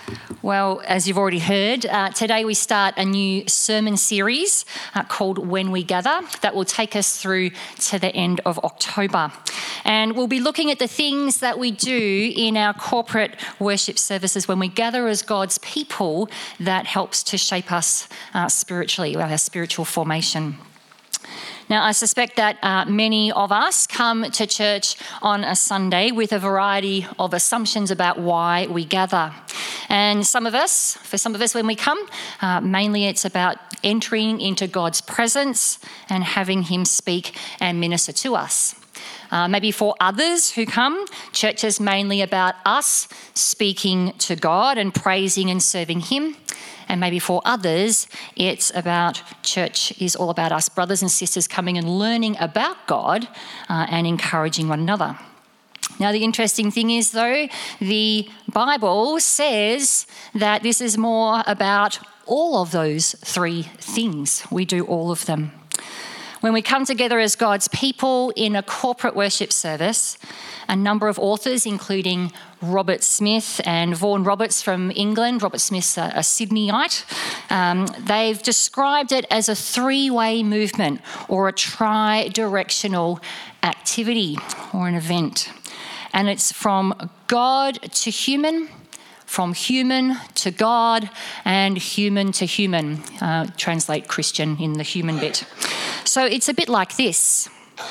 Well, as you've already heard, today we start a new sermon series called When We Gather that will take us through to the end of October. And we'll be looking at the things that we do in our corporate worship services when we gather as God's people that helps to shape us spiritually, our spiritual formation. Now, I suspect that many of us come to church on a Sunday with a variety of assumptions about why we gather. And for some of us when we come, mainly it's about entering into God's presence and having him speak and minister to us. Maybe for others who come, church is mainly about us speaking to God and praising and serving him. And maybe for others, it's about church is all about us brothers and sisters coming and learning about God and encouraging one another. Now, the interesting thing is, though, the Bible says that this is more about all of those three things. We do all of them. When we come together as God's people in a corporate worship service, a number of authors, including Robert Smith and Vaughan Roberts from England, Robert Smith's a Sydneyite, they've described it as a three-way movement or a tri-directional activity or an event. And it's from God to human, from human to God, and human to human. Translate Christian in the human bit. So it's a bit like this.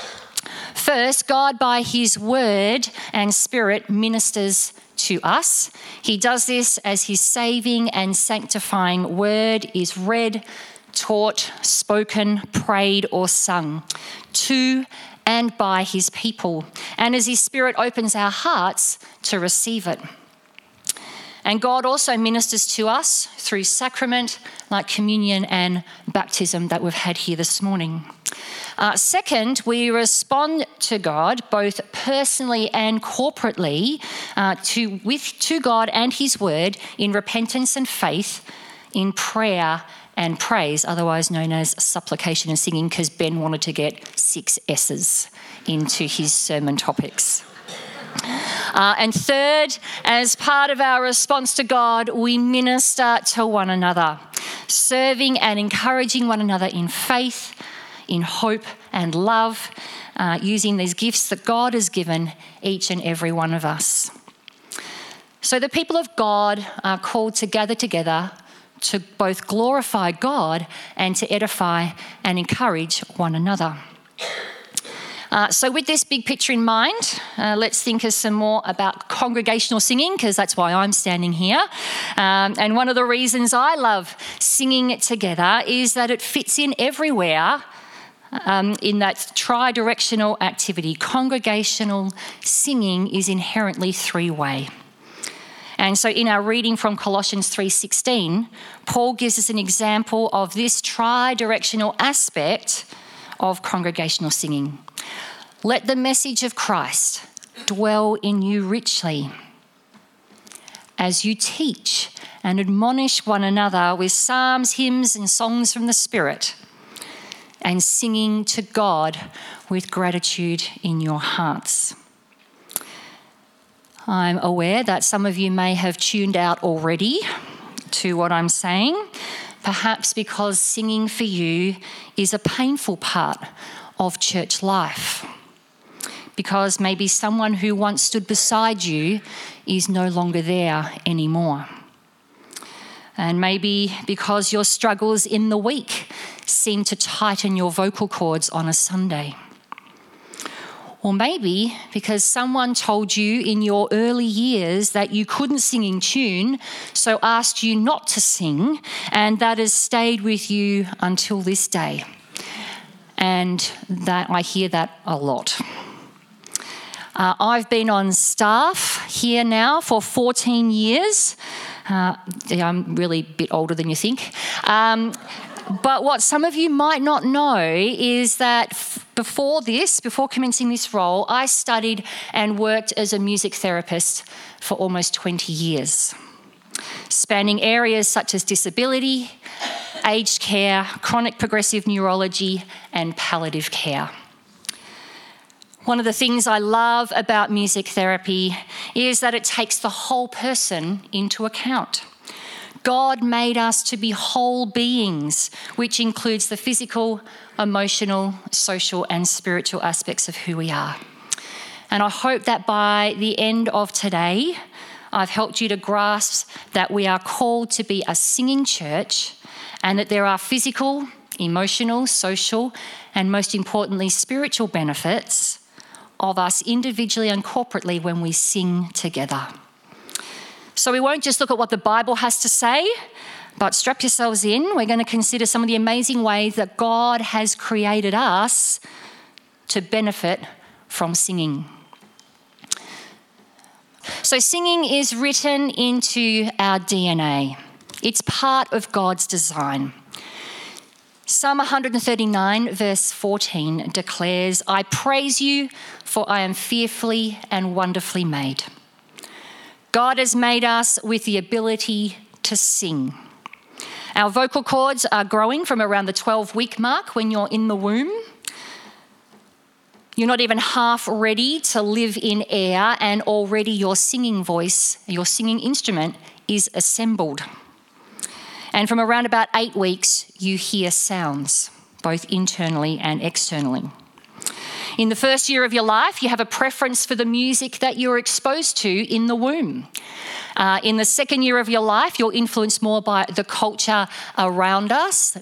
First, God by his word and spirit ministers to us. He does this as his saving and sanctifying word is read, taught, spoken, prayed or sung to and by his people, and as his spirit opens our hearts to receive it. And God also ministers to us through sacrament like communion and baptism that we've had here this morning. Second, we respond to God both personally and corporately to God and his word in repentance and faith, in prayer and praise, otherwise known as supplication and singing, because Ben wanted to get 6 S's into his sermon topics. And third, as part of our response to God, we minister to one another, serving and encouraging one another in faith, in hope and love, using these gifts that God has given each and every one of us. So the people of God are called to gather together to both glorify God and to edify and encourage one another. So with this big picture in mind, let's think of some more about congregational singing, because that's why I'm standing here. And one of the reasons I love singing together is that it fits in everywhere in that tri-directional activity. Congregational singing is inherently three-way. And so in our reading from Colossians 3:16, Paul gives us an example of this tri-directional aspect of congregational singing. Let the message of Christ dwell in you richly as you teach and admonish one another with psalms, hymns, and songs from the Spirit, and singing to God with gratitude in your hearts. I'm aware that some of you may have tuned out already to what I'm saying, perhaps because singing for you is a painful part of church life, because maybe someone who once stood beside you is no longer there anymore. And maybe because your struggles in the week seem to tighten your vocal cords on a Sunday. Or maybe because someone told you in your early years that you couldn't sing in tune, so asked you not to sing, and that has stayed with you until this day. And that I hear that a lot. I've been on staff here now for 14 years. I'm really a bit older than you think. But what some of you might not know is that before commencing this role, I studied and worked as a music therapist for almost 20 years, spanning areas such as disability, aged care, chronic progressive neurology, and palliative care. One of the things I love about music therapy is that it takes the whole person into account. God made us to be whole beings, which includes the physical, emotional, social, and spiritual aspects of who we are. And I hope that by the end of today, I've helped you to grasp that we are called to be a singing church and that there are physical, emotional, social, and most importantly, spiritual benefits of us individually and corporately when we sing together. So we won't just look at what the Bible has to say, but strap yourselves in. We're going to consider some of the amazing ways that God has created us to benefit from singing. So singing is written into our DNA. It's part of God's design. Psalm 139 verse 14 declares, "I praise you, for I am fearfully and wonderfully made." God has made us with the ability to sing. Our vocal cords are growing from around the 12-week mark when you're in the womb. You're not even half ready to live in air, and already your singing voice, your singing instrument is assembled. And from around about 8 weeks, you hear sounds, both internally and externally. In the first year of your life, you have a preference for the music that you're exposed to in the womb. In the second year of your life, you're influenced more by the culture around us.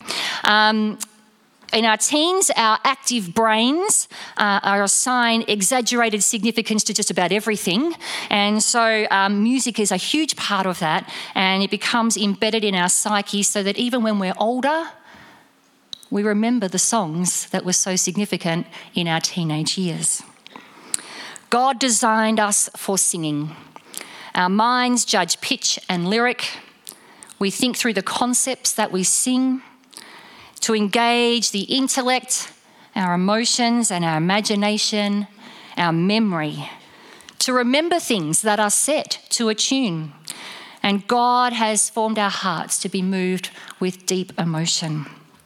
In our teens, our active brains are assigned exaggerated significance to just about everything. And so music is a huge part of that, and it becomes embedded in our psyche so that even when we're older, we remember the songs that were so significant in our teenage years. God designed us for singing. Our minds judge pitch and lyric. We think through the concepts that we sing to engage the intellect, our emotions and our imagination, our memory, to remember things that are set to a tune. And God has formed our hearts to be moved with deep emotion.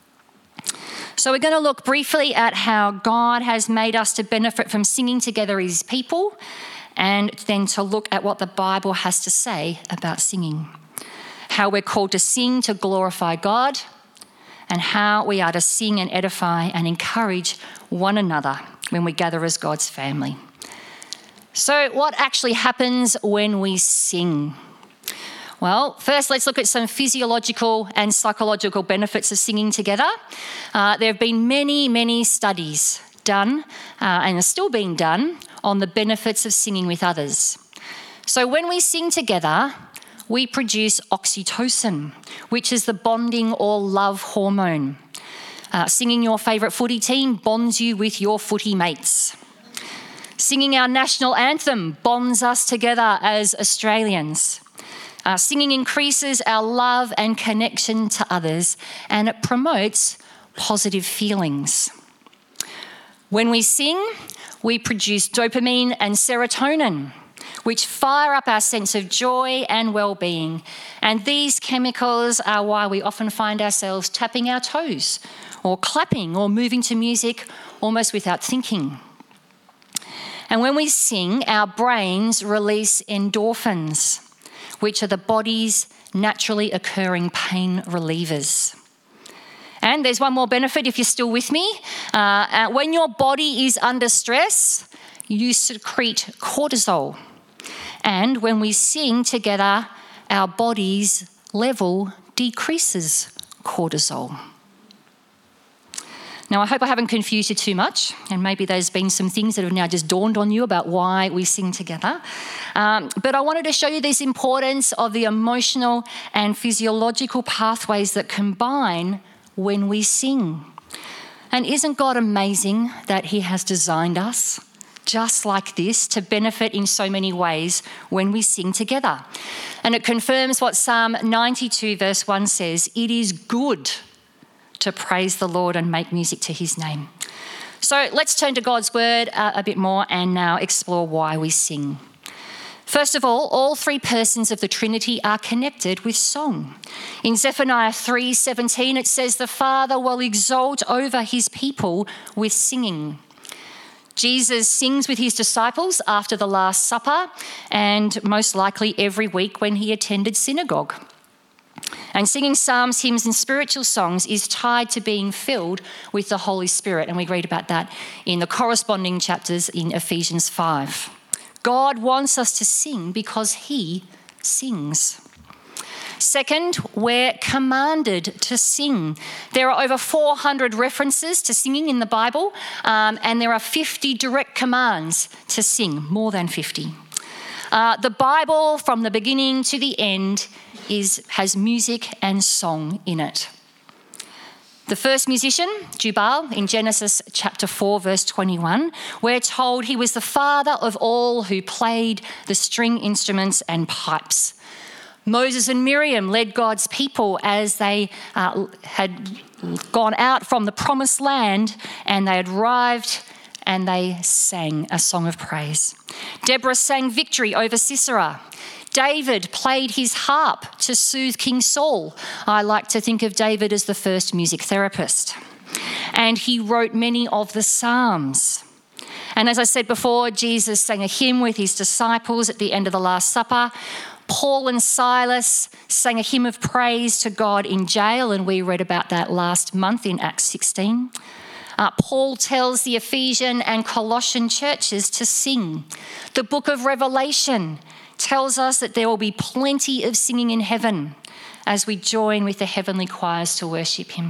So we're going to look briefly at how God has made us to benefit from singing together as people, and then to look at what the Bible has to say about singing. How we're called to sing to glorify God, and how we are to sing and edify and encourage one another when we gather as God's family. So what actually happens when we sing? Well, first let's look at some physiological and psychological benefits of singing together. There have been many studies done and are still being done on the benefits of singing with others. So when we sing together, we produce oxytocin, which is the bonding or love hormone. Singing your favourite footy team bonds you with your footy mates. Singing our national anthem bonds us together as Australians. Singing increases our love and connection to others, and it promotes positive feelings. When we sing, we produce dopamine and serotonin, which fire up our sense of joy and well-being. And these chemicals are why we often find ourselves tapping our toes or clapping or moving to music almost without thinking. And when we sing, our brains release endorphins, which are the body's naturally occurring pain relievers. And there's one more benefit if you're still with me. When your body is under stress, you secrete cortisol. And when we sing together, our body's level decreases cortisol. Now, I hope I haven't confused you too much, and maybe there's been some things that have now just dawned on you about why we sing together. But I wanted to show you this importance of the emotional and physiological pathways that combine when we sing. And isn't God amazing that He has designed us just like this to benefit in so many ways when we sing together? And it confirms what Psalm 92 verse 1 says, "It is good to praise the Lord and make music to His name." So let's turn to God's word a bit more and now explore why we sing. First of all three persons of the Trinity are connected with song. In Zephaniah 3:17, it says, "The Father will exult over His people with singing." Jesus sings with his disciples after the Last Supper and most likely every week when he attended synagogue. And singing psalms, hymns and spiritual songs is tied to being filled with the Holy Spirit. And we read about that in the corresponding chapters in Ephesians 5. God wants us to sing because he sings. Second, we're commanded to sing. There are over 400 references to singing in the Bible, and there are 50 direct commands to sing, more than 50. The Bible, from the beginning to the end, has music and song in it. The first musician, Jubal, in Genesis chapter 4, verse 21, we're told he was the father of all who played the string instruments and pipes. Moses and Miriam led God's people as they had gone out from the promised land, and they had arrived and they sang a song of praise. Deborah sang victory over Sisera. David played his harp to soothe King Saul. I like to think of David as the first music therapist. And he wrote many of the Psalms. And as I said before, Jesus sang a hymn with his disciples at the end of the Last Supper. Paul and Silas sang a hymn of praise to God in jail, and we read about that last month in Acts 16. Paul tells the Ephesian and Colossian churches to sing. The book of Revelation tells us that there will be plenty of singing in heaven as we join with the heavenly choirs to worship him.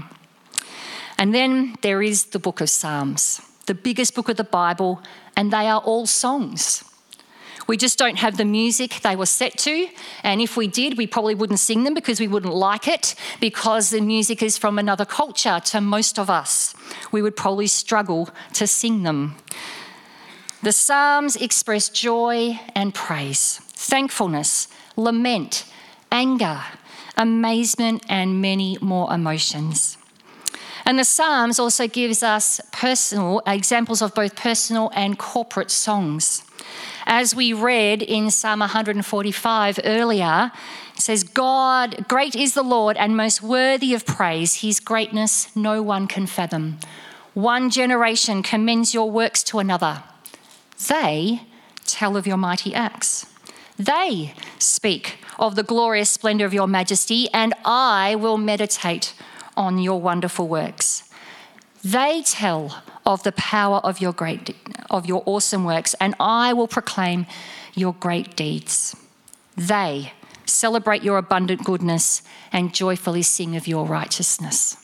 And then there is the book of Psalms, the biggest book of the Bible, and they are all songs. We just don't have the music they were set to, and if we did, we probably wouldn't sing them because we wouldn't like it, because the music is from another culture to most of us. We would probably struggle to sing them. The Psalms express joy and praise, thankfulness, lament, anger, amazement, and many more emotions. And the Psalms also gives us personal examples of both personal and corporate songs. As we read in Psalm 145 earlier, it says, God, great is the Lord and most worthy of praise. His greatness no one can fathom. One generation commends your works to another. They tell of your mighty acts. They speak of the glorious splendour of your majesty, and I will meditate on your wonderful works. They tell of the power of your awesome works, and I will proclaim your great deeds. They celebrate your abundant goodness and joyfully sing of your righteousness.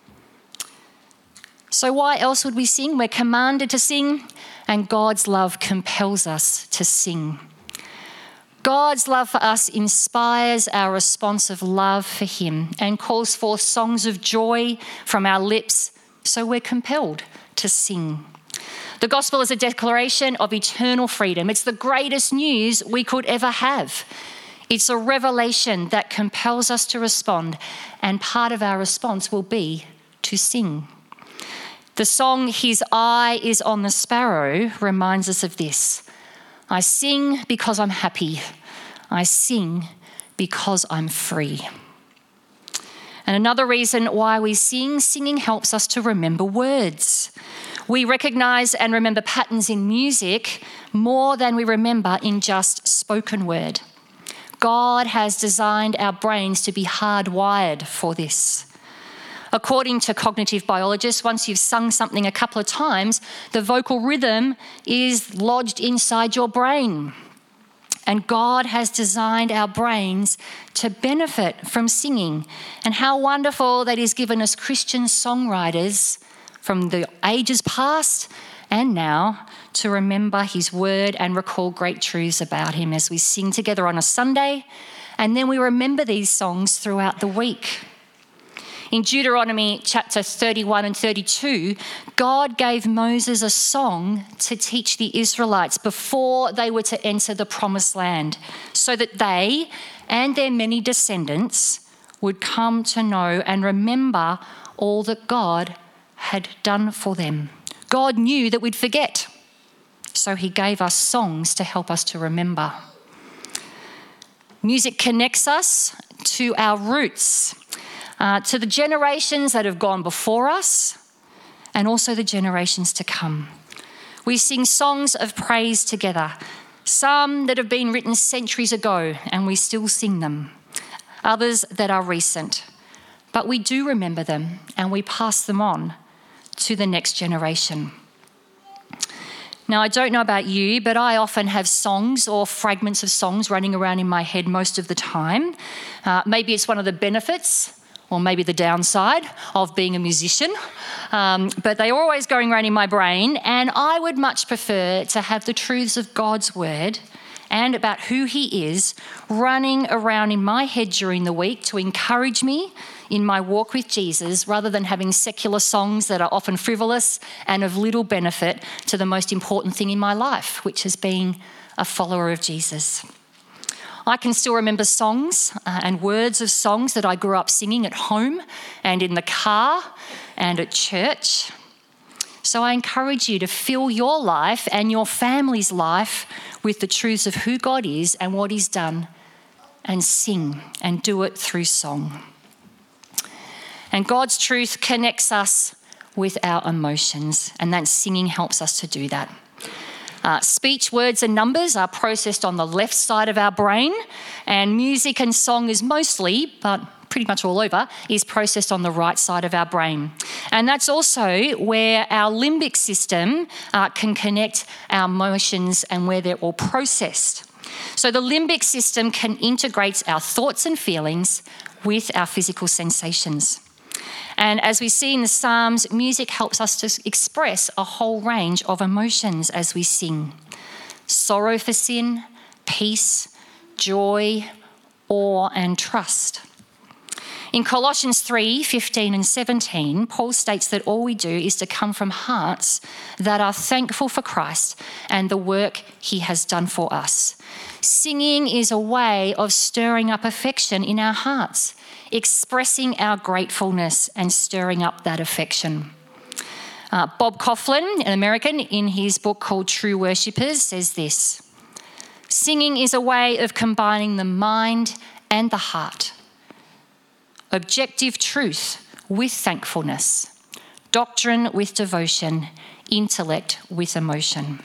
So why else would we sing? We're commanded to sing, and God's love compels us to sing. God's love for us inspires our response of love for him and calls forth songs of joy from our lips, so we're compelled to sing. The gospel is a declaration of eternal freedom. It's the greatest news we could ever have. It's a revelation that compels us to respond, and part of our response will be to sing. The song, His Eye is on the Sparrow, reminds us of this. I sing because I'm happy. I sing because I'm free. And another reason why we sing, singing helps us to remember words. We recognise and remember patterns in music more than we remember in just spoken word. God has designed our brains to be hardwired for this. According to cognitive biologists, once you've sung something a couple of times, the vocal rhythm is lodged inside your brain. And God has designed our brains to benefit from singing. And how wonderful that He's given us Christian songwriters from the ages past and now to remember His word and recall great truths about Him as we sing together on a Sunday. And then we remember these songs throughout the week. In Deuteronomy chapter 31 and 32, God gave Moses a song to teach the Israelites before they were to enter the promised land, so that they and their many descendants would come to know and remember all that God had done for them. God knew that we'd forget, so He gave us songs to help us to remember. Music connects us to our roots, to the generations that have gone before us and also the generations to come. We sing songs of praise together, some that have been written centuries ago and we still sing them, others that are recent. But we do remember them and we pass them on to the next generation. Now, I don't know about you, but I often have songs or fragments of songs running around in my head most of the time. Maybe it's one of the benefits or maybe the downside of being a musician, but they're always going around in my brain, and I would much prefer to have the truths of God's word and about who he is running around in my head during the week to encourage me in my walk with Jesus, rather than having secular songs that are often frivolous and of little benefit to the most important thing in my life, which is being a follower of Jesus. I can still remember songs and words of songs that I grew up singing at home and in the car and at church. So I encourage you to fill your life and your family's life with the truths of who God is and what he's done, and sing and do it through song. And God's truth connects us with our emotions, and that singing helps us to do that. Speech, words and numbers are processed on the left side of our brain, and music and song is mostly, but pretty much all over, is processed on the right side of our brain. And that's also where our limbic system can connect our emotions and where they're all processed. So the limbic system can integrate our thoughts and feelings with our physical sensations. And as we see in the Psalms, music helps us to express a whole range of emotions as we sing. Sorrow for sin, peace, joy, awe and trust. In Colossians 3:15 and 17, Paul states that all we do is to come from hearts that are thankful for Christ and the work he has done for us. Singing is a way of stirring up affection in our hearts, expressing our gratefulness and stirring up that affection. Bob Kauflin, an American, in his book called True Worshippers, says this: singing is a way of combining the mind and the heart, objective truth with thankfulness, doctrine with devotion, intellect with emotion.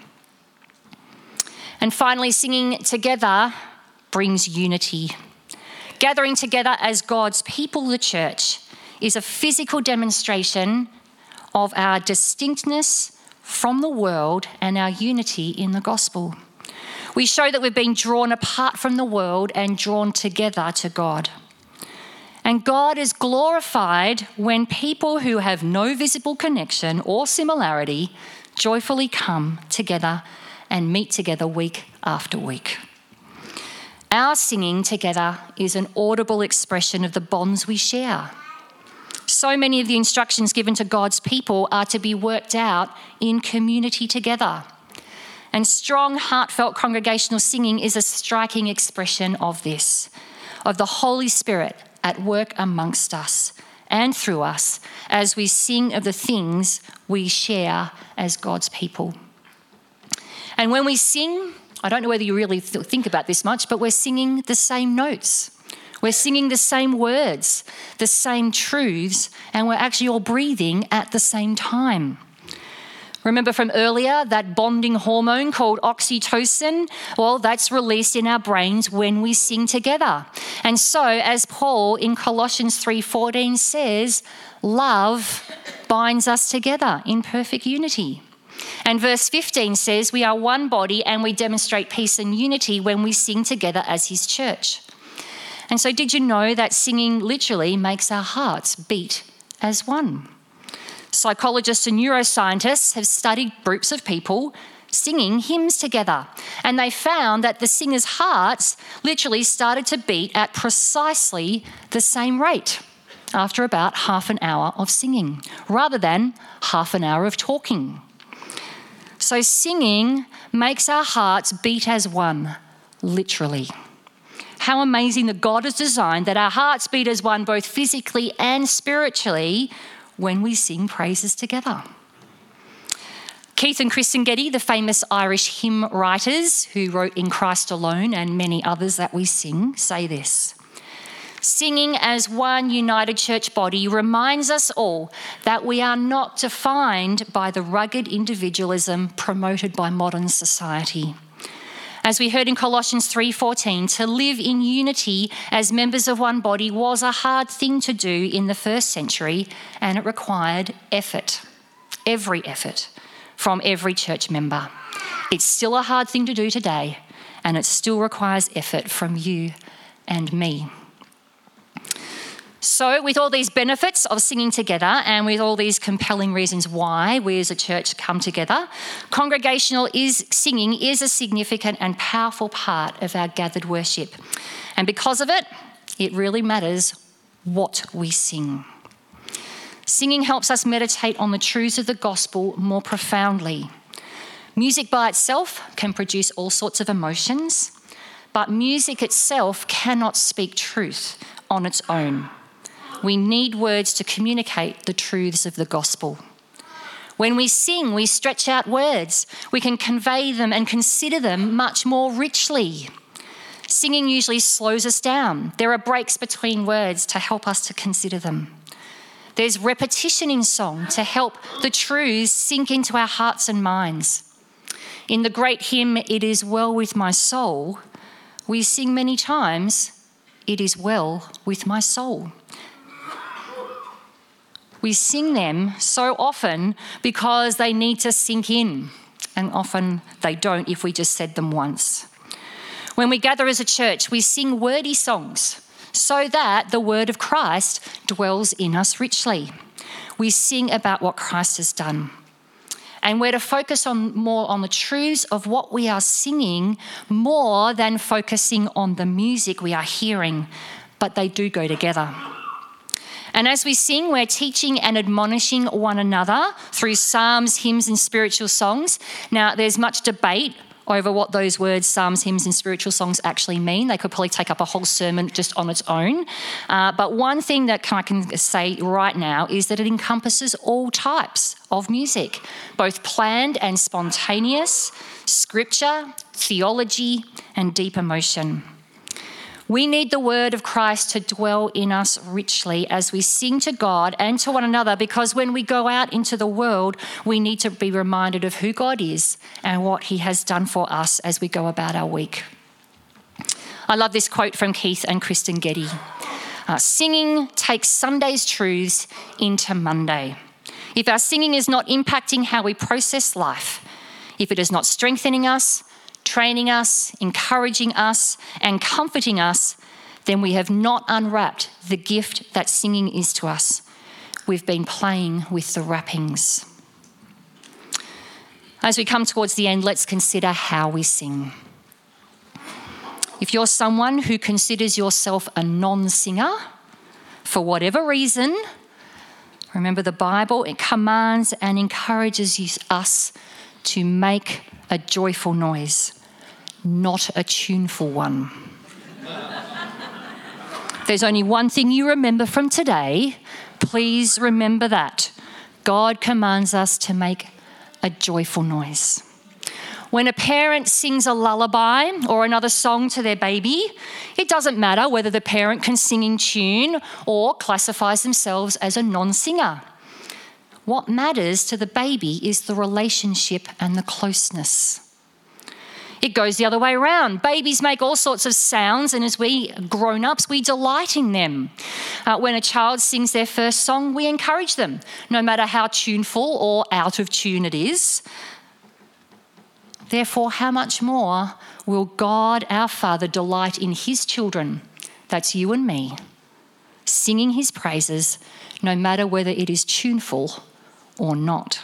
And finally, singing together brings unity. Gathering together as God's people, the church, is a physical demonstration of our distinctness from the world and our unity in the gospel. We show that we've been drawn apart from the world and drawn together to God. And God is glorified when people who have no visible connection or similarity joyfully come together and meet together week after week. Our singing together is an audible expression of the bonds we share. So many of the instructions given to God's people are to be worked out in community together. And strong, heartfelt congregational singing is a striking expression of this, of the Holy Spirit at work amongst us and through us as we sing of the things we share as God's people. And when we sing, I don't know whether you really think about this much, but we're singing the same notes. We're singing the same words, the same truths, and we're actually all breathing at the same time. Remember from earlier, that bonding hormone called oxytocin? Well, that's released in our brains when we sing together. And so, as Paul in Colossians 3:14 says, love binds us together in perfect unity. And verse 15 says, we are one body and we demonstrate peace and unity when we sing together as his church. And so did you know that singing literally makes our hearts beat as one? Psychologists and neuroscientists have studied groups of people singing hymns together, and they found that the singers' hearts literally started to beat at precisely the same rate after about half an hour of singing, rather than half an hour of talking. So singing makes our hearts beat as one, literally. How amazing that God has designed that our hearts beat as one, both physically and spiritually, when we sing praises together. Keith and Kristen Getty, the famous Irish hymn writers who wrote In Christ Alone and many others that we sing, say this: Singing as one united church body reminds us all that we are not defined by the rugged individualism promoted by modern society. As we heard in Colossians 3:14, to live in unity as members of one body was a hard thing to do in the first century, and it required effort, every effort, from every church member. It's still a hard thing to do today, and it still requires effort from you and me. So with all these benefits of singing together and with all these compelling reasons why we as a church come together, congregational singing is a significant and powerful part of our gathered worship. And because of it, it really matters what we sing. Singing helps us meditate on the truths of the gospel more profoundly. Music by itself can produce all sorts of emotions, but music itself cannot speak truth on its own. We need words to communicate the truths of the gospel. When we sing, we stretch out words. We can convey them and consider them much more richly. Singing usually slows us down. There are breaks between words to help us to consider them. There's repetition in song to help the truths sink into our hearts and minds. In the great hymn, "It Is Well With My Soul," we sing many times, "It is well with my soul." We sing them so often because they need to sink in, and often they don't if we just said them once. When we gather as a church, we sing wordy songs so that the word of Christ dwells in us richly. We sing about what Christ has done. And we're to focus more on the truths of what we are singing more than focusing on the music we are hearing, but they do go together. And as we sing, we're teaching and admonishing one another through psalms, hymns, and spiritual songs. Now, there's much debate over what those words, psalms, hymns, and spiritual songs actually mean. They could probably take up a whole sermon just on its own. But one thing that I can say right now is that it encompasses all types of music, both planned and spontaneous, scripture, theology, and deep emotion. We need the word of Christ to dwell in us richly as we sing to God and to one another, because when we go out into the world, we need to be reminded of who God is and what he has done for us as we go about our week. I love this quote from Keith and Kristen Getty. Singing takes Sunday's truths into Monday. If our singing is not impacting how we process life, if it is not strengthening us, training us, encouraging us, and comforting us, then we have not unwrapped the gift that singing is to us. We've been playing with the wrappings. As we come towards the end, let's consider how we sing. If you're someone who considers yourself a non-singer, for whatever reason, remember the Bible, it commands and encourages us to make a joyful noise, not a tuneful one. There's only one thing you remember from today. Please remember that. God commands us to make a joyful noise. When a parent sings a lullaby or another song to their baby, it doesn't matter whether the parent can sing in tune or classifies themselves as a non-singer. What matters to the baby is the relationship and the closeness. It goes the other way around. Babies make all sorts of sounds, and as we grown-ups, we delight in them. When a child sings their first song, we encourage them, no matter how tuneful or out of tune it is. Therefore, how much more will God, our Father, delight in his children, that's you and me, singing his praises, no matter whether it is tuneful or not.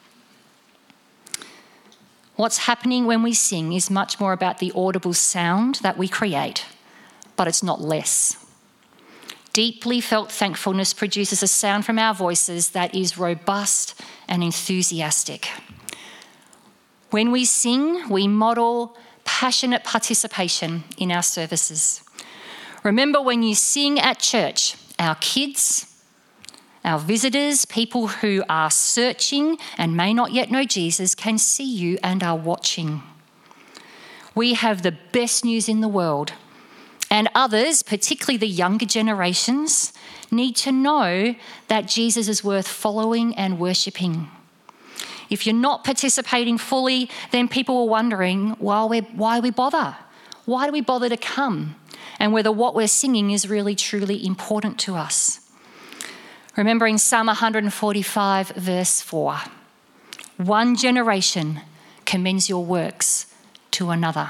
What's happening when we sing is much more about the audible sound that we create, but it's not less. Deeply felt thankfulness produces a sound from our voices that is robust and enthusiastic. When we sing, we model passionate participation in our services. Remember, when you sing at church, our kids, our visitors, people who are searching and may not yet know Jesus, can see you and are watching. We have the best news in the world, And others, particularly the younger generations, need to know that Jesus is worth following and worshipping. If you're not participating fully, then people are wondering why we bother? Why do we bother to come? And whether what we're singing is really, truly important to us. Remembering Psalm 145, verse 4. One generation commends your works to another.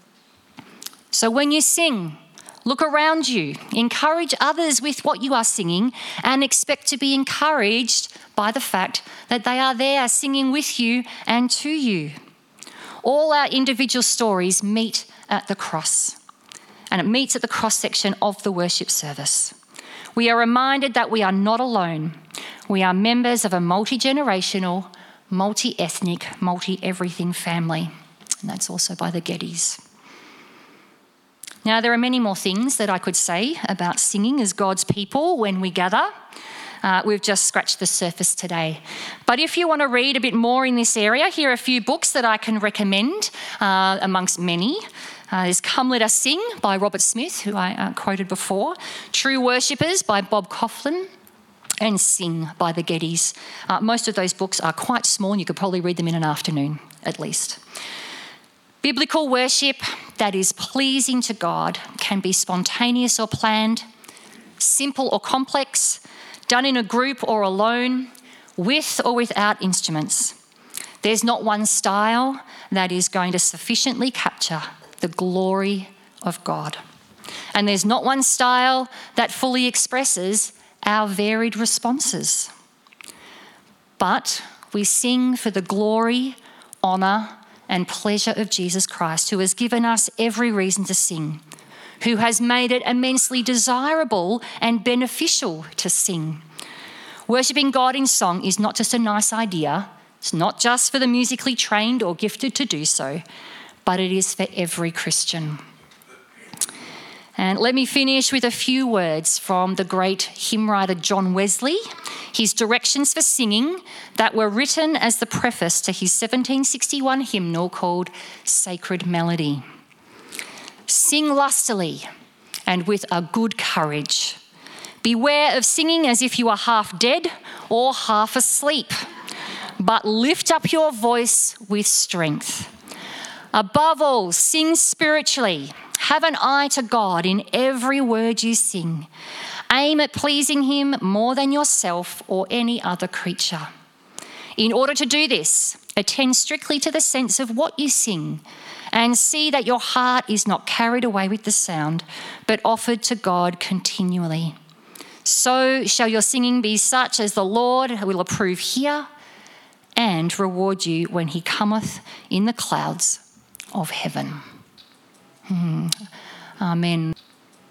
So when you sing, look around you, encourage others with what you are singing, and expect to be encouraged by the fact that they are there singing with you and to you. All our individual stories meet at the cross, and it meets at the cross section of the worship service. We are reminded that we are not alone. We are members of a multi-generational, multi-ethnic, multi-everything family, and that's also by the Gettys. Now, there are many more things that I could say about singing as God's people when we gather. We've just scratched the surface today. But if you want to read a bit more in this area, here are a few books that I can recommend amongst many. There's Come Let Us Sing by Robert Smith, who I quoted before, True Worshippers by Bob Coughlin, and Sing by the Gettys. Most of those books are quite small and you could probably read them in an afternoon at least. Biblical worship that is pleasing to God can be spontaneous or planned, simple or complex, done in a group or alone, with or without instruments. There's not one style that is going to sufficiently capture the glory of God. And there's not one style that fully expresses our varied responses. But we sing for the glory, honour, and pleasure of Jesus Christ, who has given us every reason to sing, who has made it immensely desirable and beneficial to sing. Worshipping God in song is not just a nice idea. It's not just for the musically trained or gifted to do so, but it is for every Christian. And let me finish with a few words from the great hymn writer John Wesley, his directions for singing that were written as the preface to his 1761 hymnal called Sacred Melody. Sing lustily and with a good courage. Beware of singing as if you are half dead or half asleep, but lift up your voice with strength. Above all, sing spiritually. Have an eye to God in every word you sing. Aim at pleasing him more than yourself or any other creature. In order to do this, attend strictly to the sense of what you sing and see that your heart is not carried away with the sound, but offered to God continually. So shall your singing be such as the Lord will approve here and reward you when he cometh in the clouds of heaven. Amen.